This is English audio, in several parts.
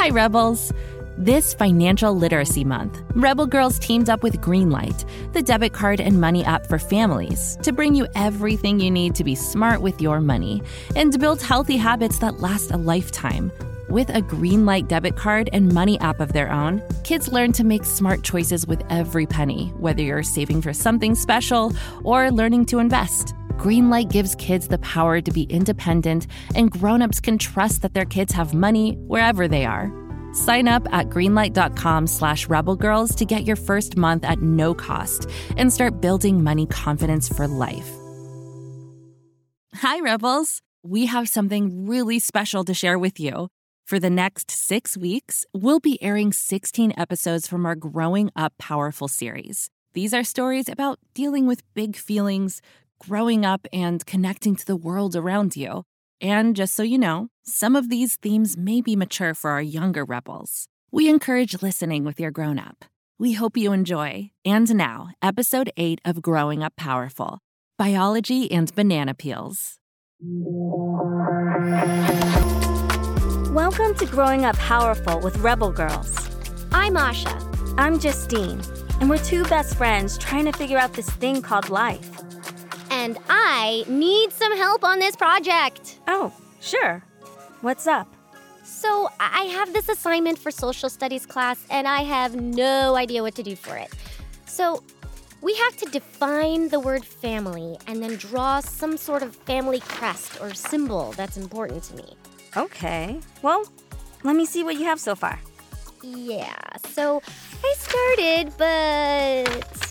Hi, Rebels. This Financial Literacy Month, Rebel Girls teamed up with Greenlight, the debit card and money app for families, to bring you everything you need to be smart with your money and to build healthy habits that last a lifetime. With a Greenlight debit card and money app of their own, kids learn to make smart choices with every penny, whether you're saving for something special or learning to invest. Greenlight gives kids the power to be independent, and grown-ups can trust that their kids have money wherever they are. Sign up at greenlight.com/rebelgirls to get your first month at no cost and start building money confidence for life. Hi, Rebels. We have something really special to share with you. For the next 6 weeks, we'll be airing 16 episodes from our Growing Up Powerful series. These are stories about dealing with big feelings, growing up, and connecting to the world around you. And just so you know, some of these themes may be mature for our younger Rebels. We encourage listening with your grown-up. We hope you enjoy. And now, Episode 8 of Growing Up Powerful, Biology and Banana Peels. Welcome to Growing Up Powerful with Rebel Girls. I'm Asha. I'm Justine, and we're two best friends trying to figure out this thing called life. And I need some help on this project. Oh, sure. What's up? So I have this assignment for social studies class, and I have no idea what to do for it. So we have to define the word family and then draw some sort of family crest or symbol that's important to me. Okay. Well, let me see what you have so far. Yeah, so I started, but...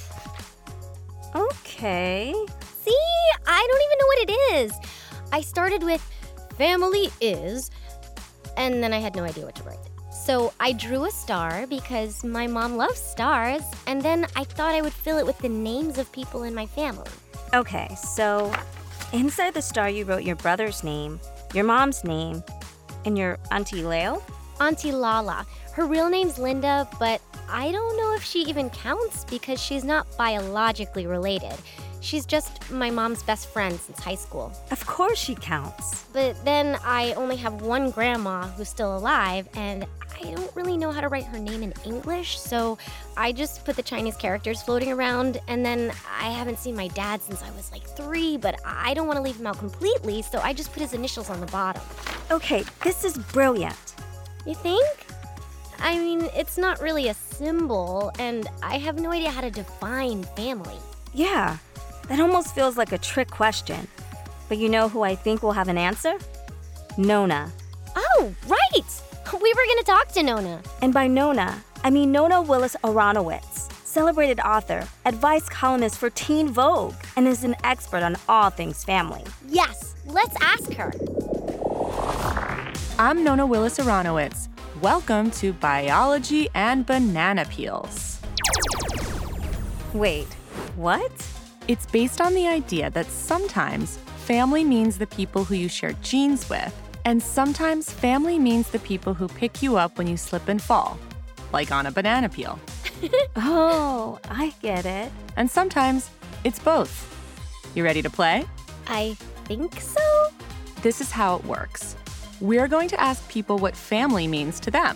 Okay. See? I don't even know what it is. I started with family is, and then I had no idea what to write. So I drew a star because my mom loves stars, and then I thought I would fill it with the names of people in my family. Okay, so inside the star you wrote your brother's name, your mom's name, and your Auntie Leo? Auntie Lala. Her real name's Linda, but I don't know if she even counts because she's not biologically related. She's just my mom's best friend since high school. Of course she counts. But then I only have one grandma who's still alive, and I don't really know how to write her name in English, so I just put the Chinese characters floating around, and then I haven't seen my dad since I was like 3, but I don't want to leave him out completely, so I just put his initials on the bottom. Okay, this is brilliant. You think? I mean, it's not really a symbol, and I have no idea how to define family. Yeah. That almost feels like a trick question. But you know who I think will have an answer? Nona. Oh, right! We were gonna talk to Nona. And by Nona, I mean Nona Willis Aronowitz, celebrated author, advice columnist for Teen Vogue, and is an expert on all things family. Yes, let's ask her. I'm Nona Willis Aronowitz. Welcome to Biology and Banana Peels. Wait, what? It's based on the idea that sometimes family means the people who you share genes with, and sometimes family means the people who pick you up when you slip and fall, like on a banana peel. Oh, I get it. And sometimes it's both. You ready to play? I think so. This is how it works. We're going to ask people what family means to them.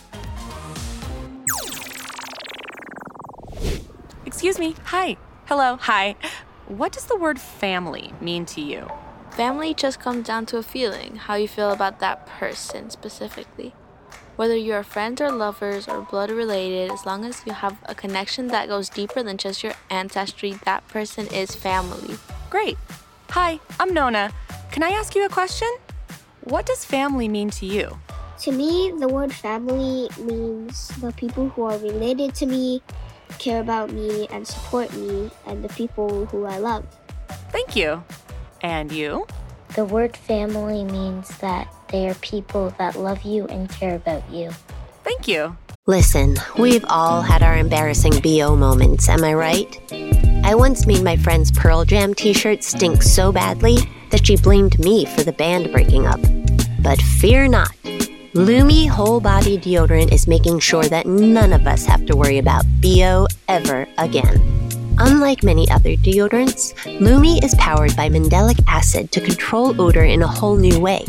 Excuse me. Hi. Hello. Hi. What does the word family mean to you? Family just comes down to a feeling, how you feel about that person specifically. Whether you're friends or lovers or blood related, as long as you have a connection that goes deeper than just your ancestry, that person is family. Great. Hi, I'm Nona. Can I ask you a question? What does family mean to you? To me, the word family means the people who are related to me, care about me, and support me, and the people who I love. Thank you. And you? The word family means that they are people that love you and care about you. Thank you. Listen, we've all had our embarrassing BO moments, am I right? I once made my friend's Pearl Jam t-shirt stink so badly that she blamed me for the band breaking up. But fear not. Lumi Whole Body Deodorant is making sure that none of us have to worry about BO ever again. Unlike many other deodorants, Lumi is powered by mandelic acid to control odor in a whole new way.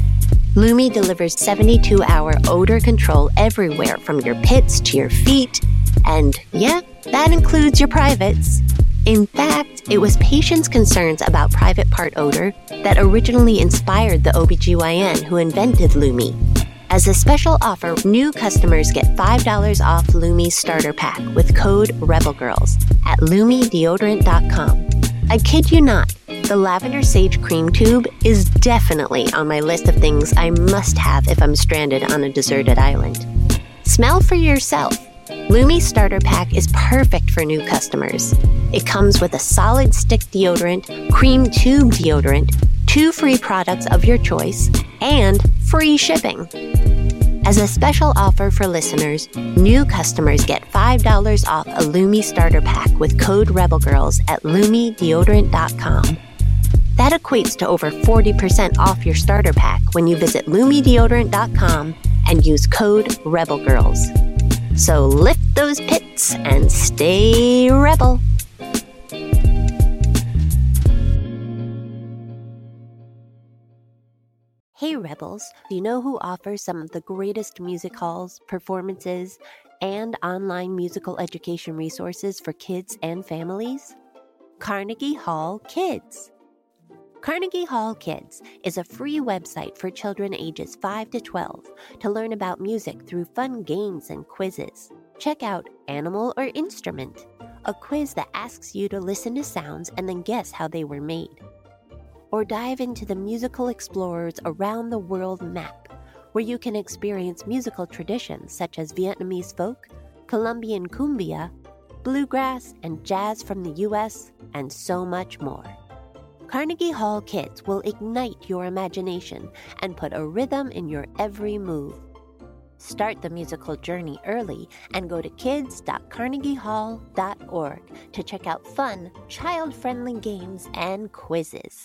Lumi delivers 72-hour odor control everywhere from your pits to your feet. And yeah, that includes your privates. In fact, it was patients' concerns about private part odor that originally inspired the OBGYN who invented Lumi. As a special offer, new customers get $5 off Lumi's starter pack with code REBELGIRLS at LumiDeodorant.com. I kid you not, the Lavender Sage Cream Tube is definitely on my list of things I must have if I'm stranded on a deserted island. Smell for yourself. Lumi's starter pack is perfect for new customers. It comes with a solid stick deodorant, cream tube deodorant, 2 free products of your choice, and free shipping. As a special offer for listeners, new customers get $5 off a Lumi starter pack with code REBELGIRLS at LumiDeodorant.com. That equates to over 40% off your starter pack when you visit LumiDeodorant.com and use code REBELGIRLS. So lift those pits and stay rebel. Hey Rebels, do you know who offers some of the greatest music halls, performances, and online musical education resources for kids and families? Carnegie Hall Kids. Carnegie Hall Kids is a free website for children ages 5 to 12 to learn about music through fun games and quizzes. Check out Animal or Instrument, a quiz that asks you to listen to sounds and then guess how they were made. Or dive into the Musical Explorers Around the World map, where you can experience musical traditions such as Vietnamese folk, Colombian cumbia, bluegrass, and jazz from the U.S., and so much more. Carnegie Hall Kids will ignite your imagination and put a rhythm in your every move. Start the musical journey early and go to kids.carnegiehall.org to check out fun, child-friendly games and quizzes.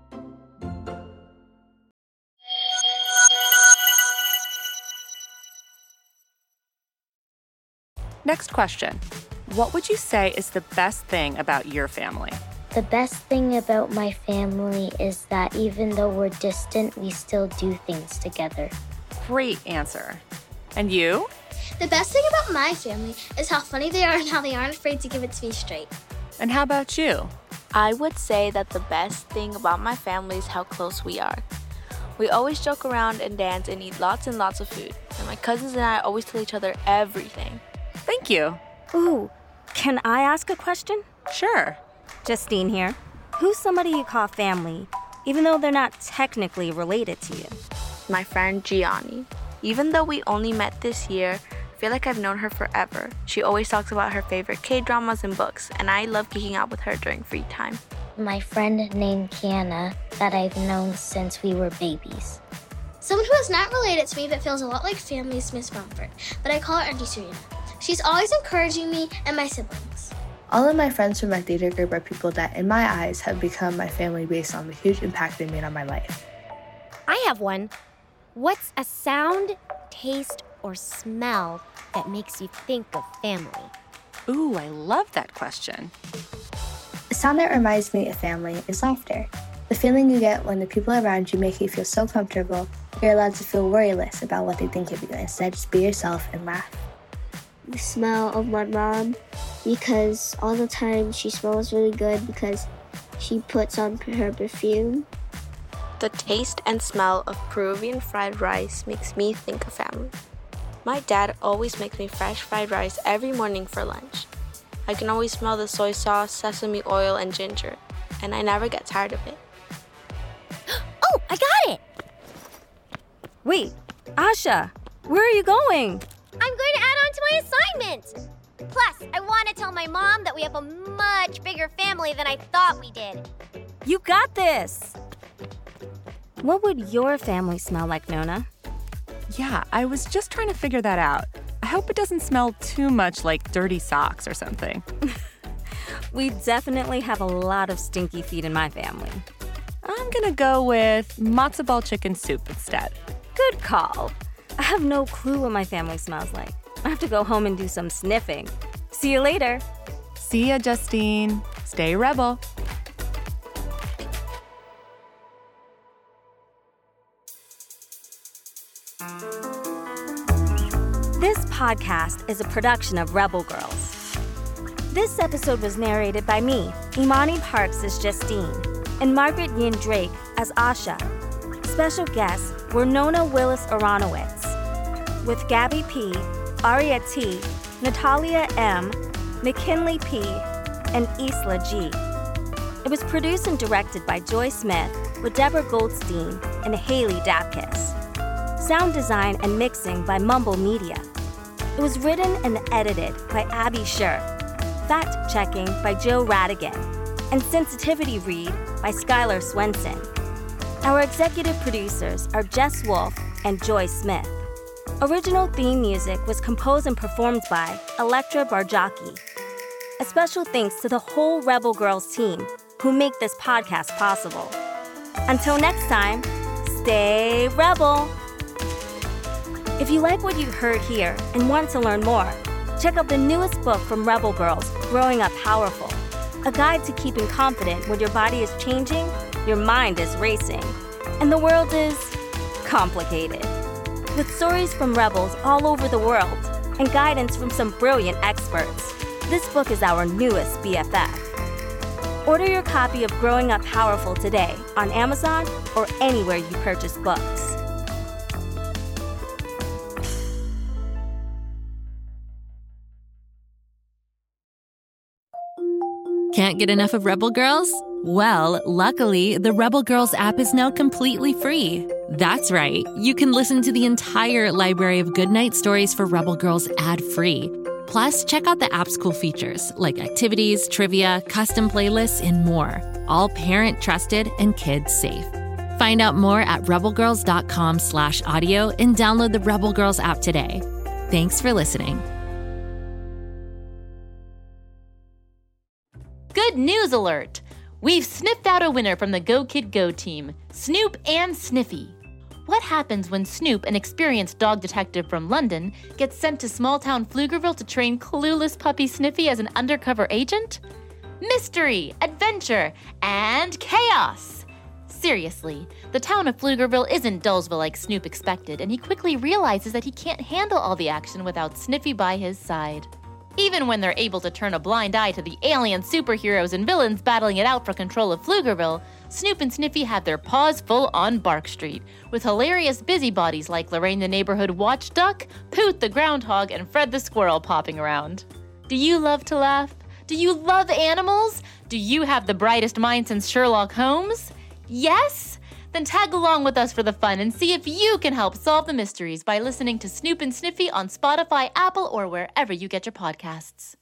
Next question. What would you say is the best thing about your family? The best thing about my family is that even though we're distant, we still do things together. Great answer. And you? The best thing about my family is how funny they are and how they aren't afraid to give it to me straight. And how about you? I would say that the best thing about my family is how close we are. We always joke around and dance and eat lots and lots of food. And my cousins and I always tell each other everything. Thank you. Ooh, can I ask a question? Sure. Justine here. Who's somebody you call family, even though they're not technically related to you? My friend Gianni. Even though we only met this year, I feel like I've known her forever. She always talks about her favorite K-dramas and books, and I love geeking out with her during free time. My friend named Kiana that I've known since we were babies. Someone who is not related to me but feels a lot like family is Miss Mumford, but I call her Auntie Serena. She's always encouraging me and my siblings. All of my friends from my theater group are people that, in my eyes, have become my family based on the huge impact they made on my life. I have one. What's a sound, taste, or smell that makes you think of family? Ooh, I love that question. A sound that reminds me of family is laughter. The feeling you get when the people around you make you feel so comfortable, you're allowed to feel worryless about what they think of you. Instead, just be yourself and laugh. The smell of my mom, because all the time she smells really good because she puts on her perfume. The taste and smell of Peruvian fried rice makes me think of family. My dad always makes me fresh fried rice every morning for lunch. I can always smell the soy sauce, sesame oil, and ginger, and I never get tired of it. Oh, I got it! Wait, Asha, where are you going? I'm going to add on to my assignment! Plus, I want to tell my mom that we have a much bigger family than I thought we did. You got this! What would your family smell like, Nona? Yeah, I was just trying to figure that out. I hope it doesn't smell too much like dirty socks or something. We definitely have a lot of stinky feet in my family. I'm gonna go with matzo ball chicken soup instead. Good call. I have no clue what my family smells like. I have to go home and do some sniffing. See you later. See ya, Justine. Stay rebel. This podcast is a production of Rebel Girls. This episode was narrated by me, Imani Parks as Justine, and Margaret Yin Drake as Asha. Special guests were Nona Willis Aronowitz, with Gabby P., Aria T., Natalia M., McKinley P., and Isla G. It was produced and directed by Joy Smith with Deborah Goldstein and Haley Dapkus. Sound design and mixing by Mumble Media. It was written and edited by Abby Scher. Fact-checking by Joe Radigan. And sensitivity read by Skylar Swenson. Our executive producers are Jess Wolf and Joy Smith. Original theme music was composed and performed by Electra Barjaki. A special thanks to the whole Rebel Girls team who make this podcast possible. Until next time, stay Rebel! If you like what you heard here and want to learn more, check out the newest book from Rebel Girls, Growing Up Powerful, a guide to keeping confident when your body is changing, your mind is racing, and the world is complicated. With stories from rebels all over the world and guidance from some brilliant experts, this book is our newest BFF. Order your copy of Growing Up Powerful today on Amazon or anywhere you purchase books. Can't get enough of Rebel Girls? Well, luckily, the Rebel Girls app is now completely free. That's right. You can listen to the entire library of goodnight stories for Rebel Girls ad-free. Plus, check out the app's cool features like activities, trivia, custom playlists, and more. All parent-trusted and kids-safe. Find out more at rebelgirls.com/audio and download the Rebel Girls app today. Thanks for listening. Good news alert! We've sniffed out a winner from the Go Kid Go team, Snoop and Sniffy. What happens when Snoop, an experienced dog detective from London, gets sent to small-town Pflugerville to train clueless puppy Sniffy as an undercover agent? Mystery, adventure, and chaos! Seriously, the town of Pflugerville isn't Dullsville like Snoop expected, and he quickly realizes that he can't handle all the action without Sniffy by his side. Even when they're able to turn a blind eye to the alien superheroes and villains battling it out for control of Pflugerville, Snoop and Sniffy have their paws full on Bark Street, with hilarious busybodies like Lorraine the neighborhood watch duck, Poot the groundhog, and Fred the squirrel popping around. Do you love to laugh? Do you love animals? Do you have the brightest mind since Sherlock Holmes? Yes? Then tag along with us for the fun and see if you can help solve the mysteries by listening to Snoop and Sniffy on Spotify, Apple, or wherever you get your podcasts.